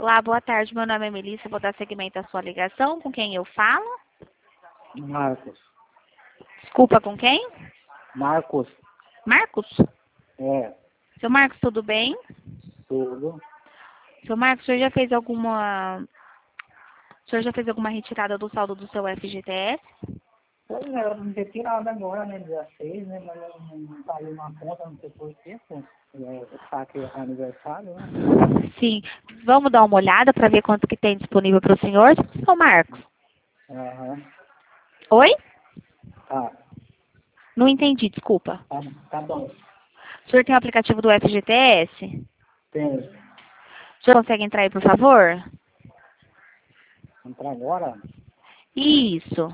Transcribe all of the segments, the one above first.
Olá, boa tarde. Meu nome é Melissa. Vou dar seguimento à sua ligação. Com quem eu falo? Marcos. Desculpa, com quem? Marcos. Marcos? É, Seu Marcos, tudo bem? tudo. Seu Marcos, o senhor já fez alguma retirada do saldo do seu FGTS? Pois é, eu não ter tirado agora, né? Dia 6, né? Mas não saiu na conta, não sei por quê, pô. É, saque é aniversário, né? Sim. Vamos dar uma olhada para ver quanto que tem disponível para o senhor? Seu Marcos. Aham. Oi? Tá, Não entendi, desculpa. tá bom. O senhor tem o aplicativo do FGTS? Tem. O senhor consegue entrar aí, por favor? Entrar agora, Isso.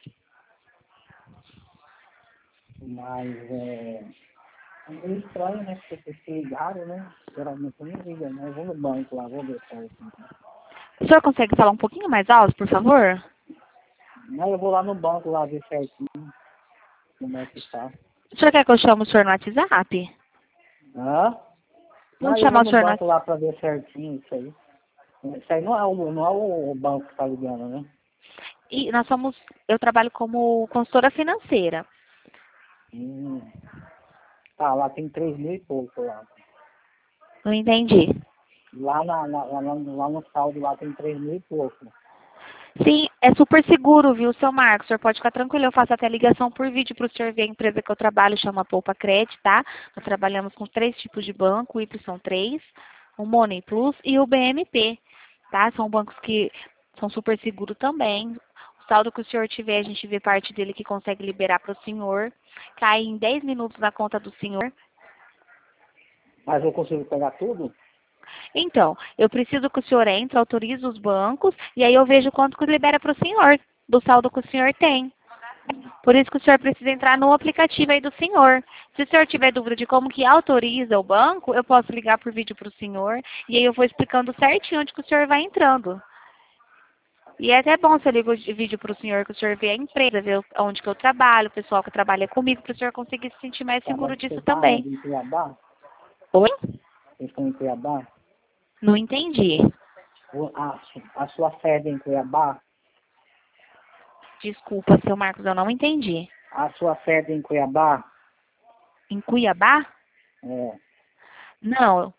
mas é meio estranho, né? Porque vocês ligaram, né? Geralmente eu não ligo, né? Eu vou no banco lá, vou ver só assim. O senhor consegue falar um pouquinho mais alto, por favor? Mas eu vou lá no banco lá ver certinho como é que tá. O senhor quer que eu chame o senhor no WhatsApp? Hã? Vamos Não, eu vou chamar o no senhor no banco WhatsApp. lá pra ver certinho isso aí. Isso aí não é o banco que tá ligando, né? E eu trabalho como consultora financeira. Hum. Tá, lá tem 3.000 e pouco lá. Não entendi. Lá no saldo lá tem 3.000 e pouco. Sim, é super seguro, viu, seu Marcos? O senhor pode ficar tranquilo, eu faço até ligação por vídeo para o senhor ver a empresa que eu trabalho, chama Poupa Cred, tá? Nós trabalhamos com 3 tipos de banco, o Y3, o Money Plus e o BMP, tá? São bancos que são super seguros também. O saldo que o senhor tiver, a gente vê parte dele que consegue liberar para o senhor. Cai em 10 minutos na conta do senhor. Mas eu consigo pegar tudo? Então, eu preciso que o senhor entre, autorize os bancos, e aí eu vejo quanto que libera para o senhor, do saldo que o senhor tem. Por isso que o senhor precisa entrar no aplicativo aí do senhor. Se o senhor tiver dúvida de como que autoriza o banco, eu posso ligar por vídeo para o senhor, e aí eu vou explicando certinho onde que o senhor vai entrando. E é até bom se eu ligo o vídeo para o senhor, que o senhor vê a empresa, vê onde que eu trabalho, o pessoal que trabalha comigo, para o senhor conseguir se sentir mais Tá, mas seguro você disso tá também. onde? Em Cuiabá? Oi? Vocês estão em Cuiabá? Não entendi. A sua sede é em Cuiabá? Desculpa, seu Marcos, eu não entendi. A sua sede é em Cuiabá? Em Cuiabá? É. Não.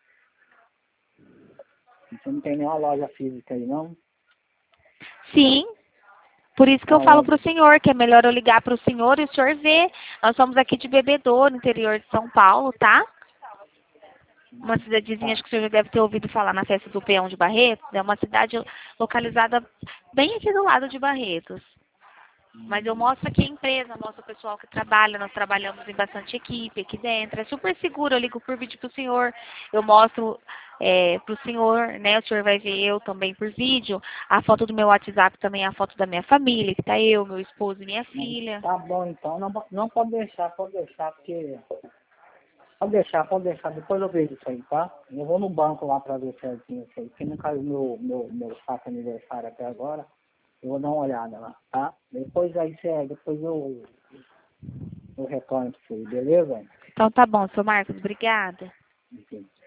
Você não tem nenhuma loja física aí, não? Sim. Por isso que eu falo para o Aonde? senhor que é melhor eu ligar para o senhor e o senhor ver. Nós somos aqui de Bebedouro, no interior de São Paulo, tá? Uma cidadezinha, Tá. acho que o senhor já deve ter ouvido falar na festa do Peão de Barretos. É uma cidade localizada bem aqui do lado de Barretos. Mas eu mostro aqui a empresa, mostro o pessoal que trabalha, nós trabalhamos em bastante equipe aqui dentro. É super seguro, eu ligo por vídeo pro senhor, eu mostro pro senhor, né? O senhor vai ver eu também por vídeo. A foto do meu WhatsApp também é a foto da minha família, que tá eu, meu esposo e minha filha. Tá bom, então. Não, não pode deixar, porque... pode deixar. Depois eu vejo isso aí, tá? Eu vou no banco lá pra ver certinho isso aí. Porque não caiu meu saco aniversário até agora. Eu vou dar uma olhada lá, tá? Depois eu retorno pra você, beleza? Então tá bom, seu Marcos, obrigada. Enfim.